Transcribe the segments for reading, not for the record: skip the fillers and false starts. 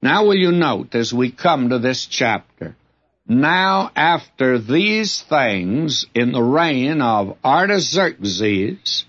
Now will you note as we come to this chapter, now after these things in the reign of Artaxerxes,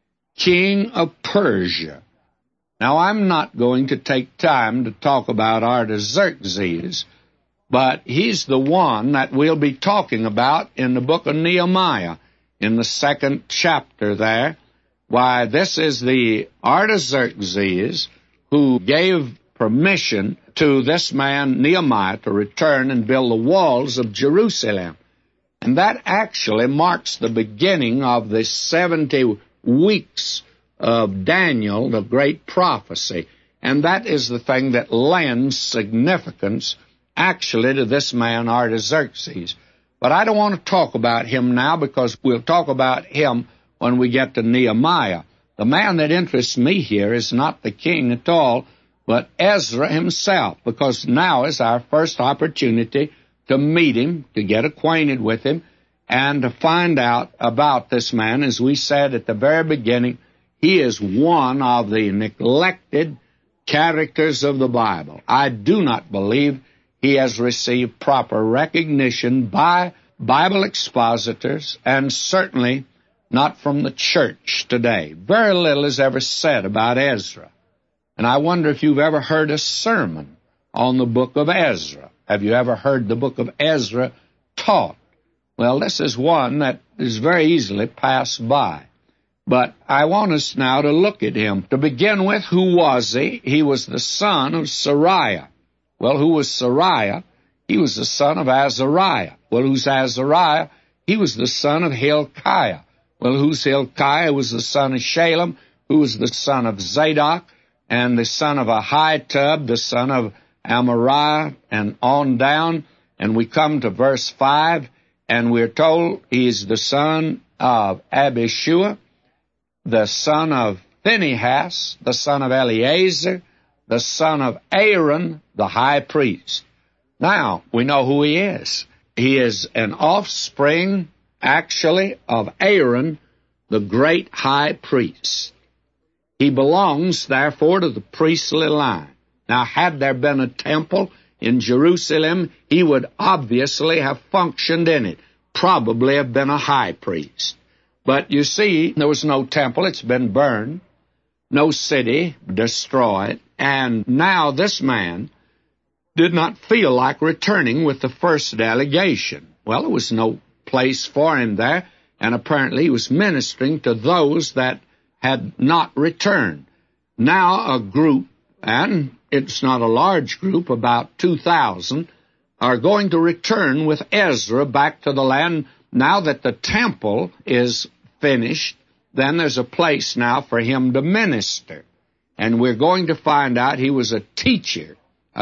king of Persia. Now I'm not going to take time to talk about Artaxerxes, but he's the one that we'll be talking about in the book of Nehemiah, in the 2nd chapter there. Why, this is the Artaxerxes who gave permission to this man Nehemiah to return and build the walls of Jerusalem. And that actually marks the beginning of the 70 weeks of Daniel, the great prophecy. And that is the thing that lends significance actually to this man Artaxerxes. But I don't want to talk about him now, because we'll talk about him when we get to Nehemiah. The man that interests me here is not the king at all, but Ezra himself, because now is our first opportunity to meet him, to get acquainted with him, and to find out about this man. As we said at the very beginning, he is one of the neglected characters of the Bible. I do not believe he has received proper recognition by Bible expositors, and certainly not from the church today. Very little is ever said about Ezra. And I wonder if you've ever heard a sermon on the book of Ezra. Have you ever heard the book of Ezra taught? Well, this is one that is very easily passed by. But I want us now to look at him. To begin with, who was he? He was the son of Sariah. Well, who was Sariah? He was the son of Azariah. Well, who's Azariah? He was the son of Hilkiah. Well, who's Hilkiah? He was the son of Shalem, who was the son of Zadok, and the son of Ahitub, the son of Amariah, and on down. And we come to verse 5, and we're told he's the son of Abishua, the son of Phinehas, the son of Eleazar, the son of Aaron, the high priest. Now, we know who he is. He is an offspring, actually, of Aaron, the great high priest. He belongs, therefore, to the priestly line. Now, had there been a temple in Jerusalem, he would obviously have functioned in it, probably have been a high priest. But you see, there was no temple. It's been burned. No city destroyed. And now this man did not feel like returning with the first delegation. Well, there was no place for him there, and apparently he was ministering to those that had not returned. Now a group, and it's not a large group, about 2,000, are going to return with Ezra back to the land. Now that the temple is finished, then there's a place now for him to minister. And we're going to find out he was a teacher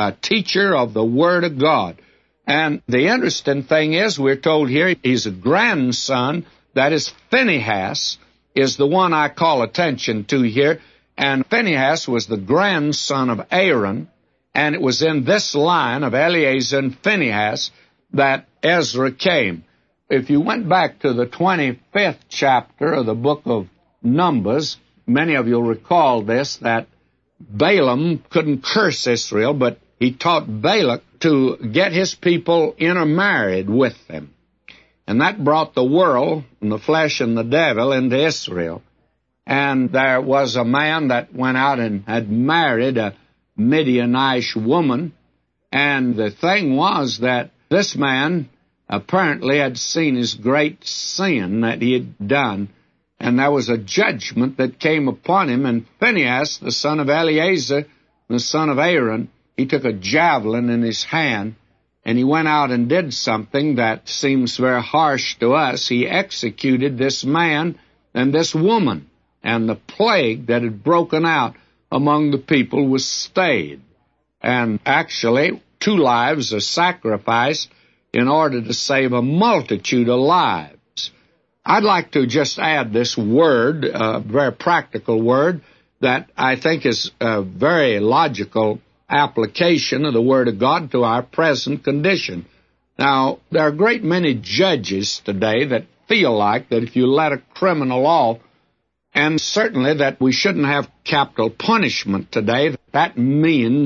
of the Word of God. And the interesting thing is, we're told here he's a grandson. That is, Phinehas is the one I call attention to here. And Phinehas was the grandson of Aaron, and it was in this line of Eleazar and Phinehas that Ezra came. If you went back to the 25th chapter of the book of Numbers, many of you will recall this, that Balaam couldn't curse Israel, but he taught Balak to get his people intermarried with them. And that brought the world and the flesh and the devil into Israel. And there was a man that went out and had married a Midianite woman. And the thing was that this man apparently had seen his great sin that he had done. And there was a judgment that came upon him. And Phinehas, the son of Eleazar, the son of Aaron, he took a javelin in his hand, and he went out and did something that seems very harsh to us. He executed this man and this woman, and the plague that had broken out among the people was stayed. And actually, 2 lives are sacrificed in order to save a multitude of lives. I'd like to just add this word, a very practical word, that I think is a very logical application of the Word of God to our present condition. Now, there are a great many judges today that feel like that if you let a criminal off, and certainly that we shouldn't have capital punishment today, that means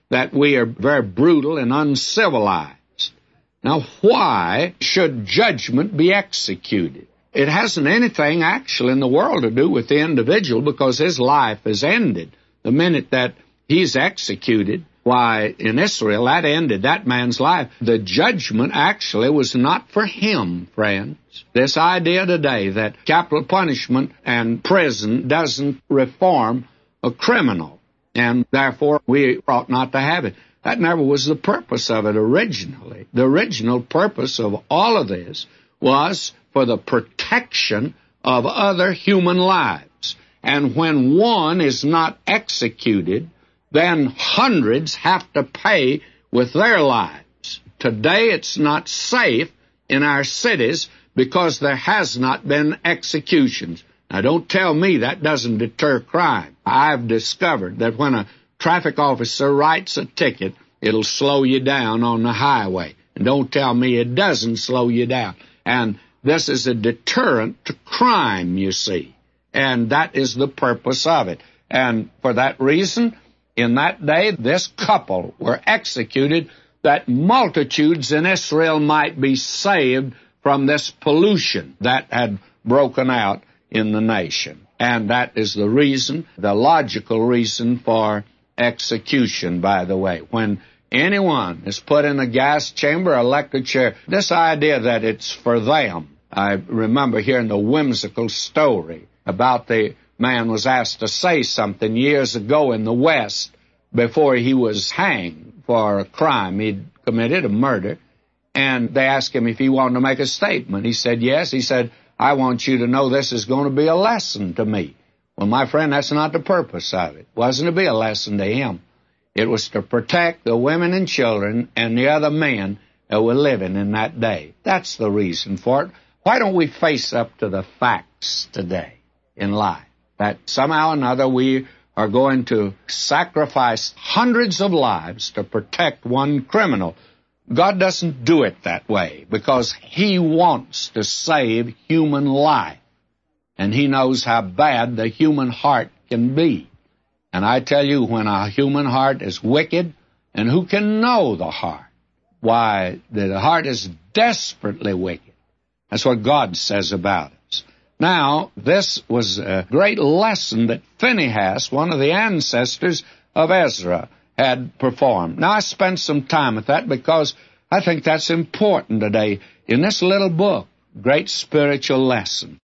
that we are very brutal and uncivilized. Now, why should judgment be executed? It hasn't anything actually in the world to do with the individual, because his life is ended the minute that he's executed. Why, in Israel, that ended that man's life. The judgment actually was not for him, friends. This idea today that capital punishment and prison doesn't reform a criminal, and therefore we ought not to have it. That never was the purpose of it originally. The original purpose of all of this was for the protection of other human lives. And when one is not executed, then hundreds have to pay with their lives. Today it's not safe in our cities because there has not been executions. Now, don't tell me that doesn't deter crime. I've discovered that when a traffic officer writes a ticket, it'll slow you down on the highway. And don't tell me it doesn't slow you down. And this is a deterrent to crime, you see. And that is the purpose of it. And for that reason, in that day, this couple were executed that multitudes in Israel might be saved from this pollution that had broken out in the nation. And that is the reason, the logical reason for execution, by the way. When anyone is put in a gas chamber or electric chair, this idea that it's for them. I remember hearing the whimsical story about the man was asked to say something years ago in the West before he was hanged for a crime he'd committed, a murder. And they asked him if he wanted to make a statement. He said yes. He said, "I want you to know this is going to be a lesson to me." Well, my friend, that's not the purpose of it. It wasn't to be a lesson to him. It was to protect the women and children and the other men that were living in that day. That's the reason for it. Why don't we face up to the facts today in life? That somehow or another we are going to sacrifice hundreds of lives to protect one criminal. God doesn't do it that way because He wants to save human life. And He knows how bad the human heart can be. And I tell you, when a human heart is wicked, and who can know the heart? Why, the heart is desperately wicked. That's what God says about us. Now, this was a great lesson that Phinehas, one of the ancestors of Ezra, had performed. Now, I spent some time with that because I think that's important today in this little book, great spiritual lesson.